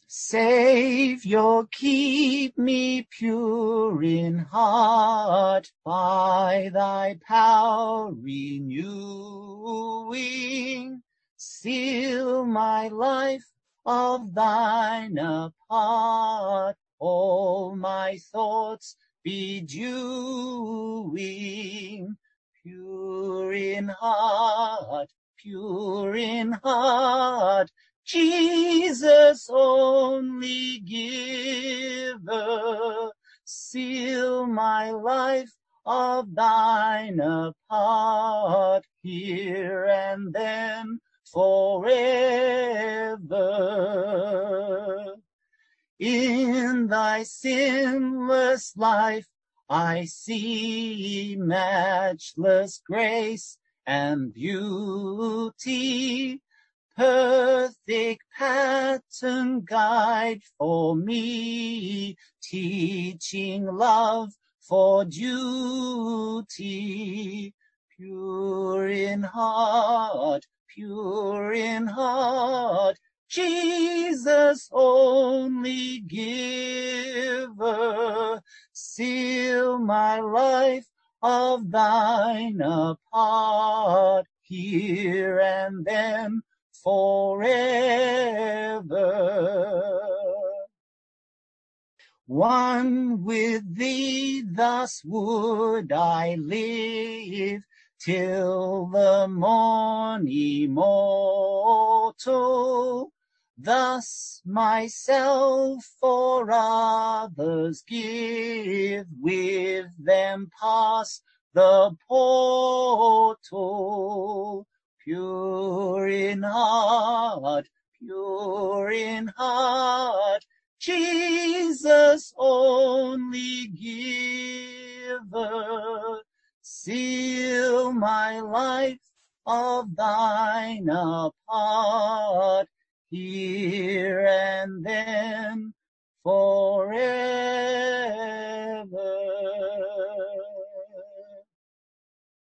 Savior, keep me pure in heart, by thy power renewing. Seal my life of thine apart, all my thoughts be doing. Pure in heart, Jesus only giver, seal my life of thine apart, here and then forever. In thy sinless life I see matchless grace and beauty, perfect pattern guide for me, teaching love for duty. Pure in heart, Jesus only giver, seal my life of thine apart, here and then forever. One with thee thus would I live, till the morn immortal, thus myself for others give, with them pass the portal. Pure in heart, Jesus only giver, seal my life of thine apart, here and then forever.